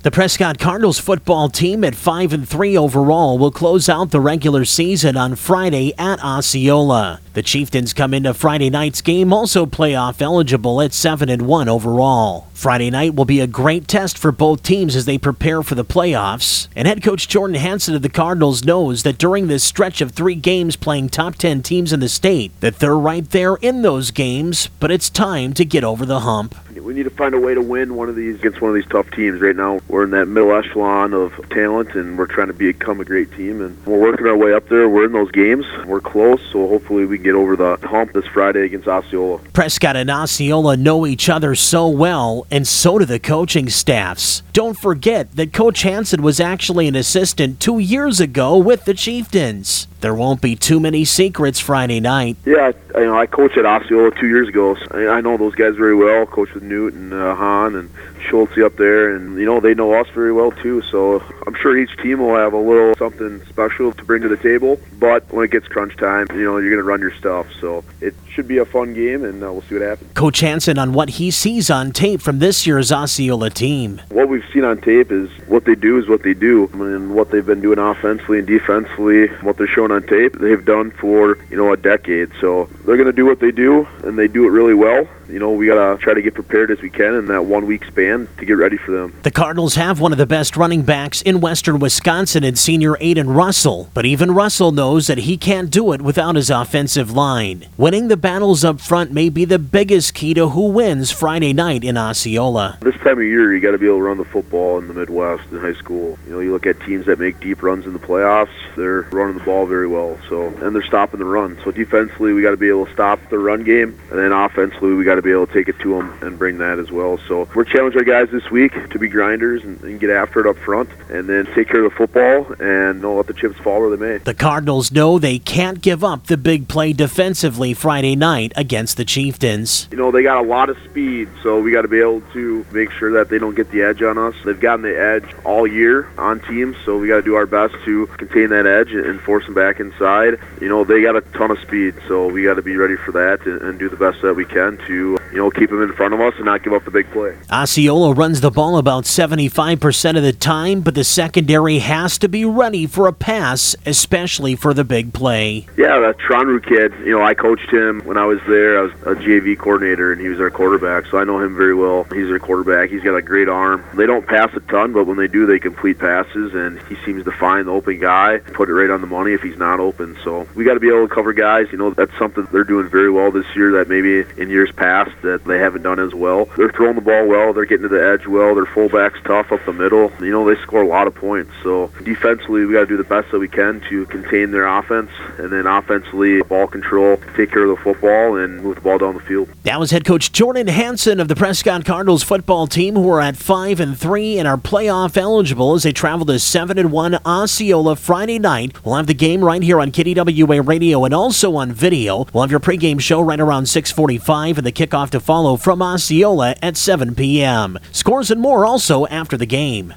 The Prescott Cardinals football team at 5-3 overall will close out the regular season on Friday at Osceola. The Chieftains come into Friday night's game also playoff eligible at 7-1 overall. Friday night will be a great test for both teams as they prepare for the playoffs. And head coach Jordan Hansen of the Cardinals knows that during this stretch of 3 games playing top 10 teams in the state, that they're right there in those games, but it's time to get over the hump. We need to find a way to win one of these against one of these tough teams. Right now, we're in that middle echelon of talent, and we're trying to become a great team. And we're working our way up there. We're in those games. We're close, so hopefully we can get over the hump this Friday against Osceola. Prescott and Osceola know each other so well, and so do the coaching staffs. Don't forget that Coach Hansen was actually an assistant 2 years ago with the Chieftains. There won't be too many secrets Friday night. Yeah, I coached at Osceola 2 years ago. So I know those guys very well. Coached with Newt and Hahn and Schultze up there, and they know us very well too. So I'm sure each team will have a little something special to bring to the table. But when it gets crunch time, you're going to run your stuff. So it should be a fun game, and we'll see what happens. Coach Hansen on what he sees on tape from this year's Osceola team. What we've seen on tape is what they do is what they do, and what they've been doing offensively and defensively, what they're showing on tape, they've done for a decade. So they're going to do what they do, and they do it really well. We got to try to get prepared as we can in that 1 week span to get ready for them. The Cardinals have one of the best running backs in western Wisconsin in senior Aiden Russell, but even Russell knows that he can't do it without his offensive line. Winning the battles up front may be the biggest key to who wins Friday night in Osceola. This time of year, you got to be able to run the football in the Midwest in high school. You look at teams that make deep runs in the playoffs, they're running the ball very well. And they're stopping the run. So defensively, we got to be able to stop the run game, and then offensively, we got to be able to take it to them and bring that as well. So we're challenging our guys this week to be grinders and get after it up front, and then take care of the football and don't let the chips fall where they may. The Cardinals know they can't give up the big play defensively Friday night against the Chieftains. They got a lot of speed, so we got to be able to make sure that they don't get the edge on us. They've gotten the edge all year on teams, so we got to do our best to contain that edge and force them back inside. They got a ton of speed, so we got to be ready for that and do the best that we can to keep them in front of us and not give up the big play. Osceola runs the ball about 75% of the time, but the secondary has to be ready for a pass, especially for the big play. Yeah, that Tronru kid, I coached him when I was there. I was a JV coordinator, and he was our quarterback, so I know him very well. He's their quarterback. He's got a great arm. They don't pass a ton, but when they do, they complete passes, and he seems to find the open guy, put it right on the money if he's not open. So we got to be able to cover guys. That's something they're doing very well this year that maybe in years past that they haven't done as well. They're throwing the ball well. They're getting to the edge well. Their fullback's tough up the middle. They score a lot of points. So defensively, we got to do the best that we can to contain their offense, and then offensively, ball control, take care of the football, and move the ball down the field. That was head coach Jordan Hansen of the Prescott Cardinals football team, who are at 5-3 and are playoff eligible as they travel to 7-1 Osceola Friday night. We'll have the game right here on KDWA Radio and also on video. We'll have your pregame show right around 6:45 and the kickoff to follow from Osceola at 7 p.m. Scores and more also after the game.